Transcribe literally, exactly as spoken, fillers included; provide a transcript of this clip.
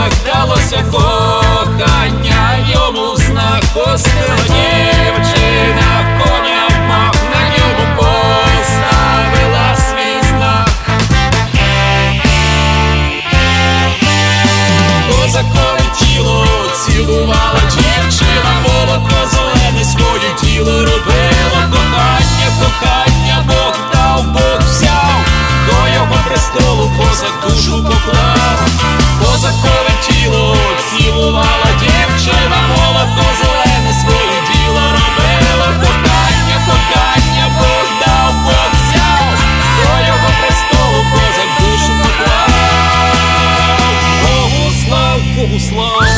смахталося кохання, йому знак постила дівчина, коня вмах, на ньому поставила свій знак. Козакове тіло цілувала дівчина, молоко зелене своє тіло робило. Кохання, кохання, Бог дав, Бог взяв, до його престолу козак душу поклав. Козакове тіло цілувала дівчина, молоко зелене своє діло робило. Кохання, кохання, Бог дав, Бог взяв, до його престолу козак душу поклав. Богу слав, Богу слав.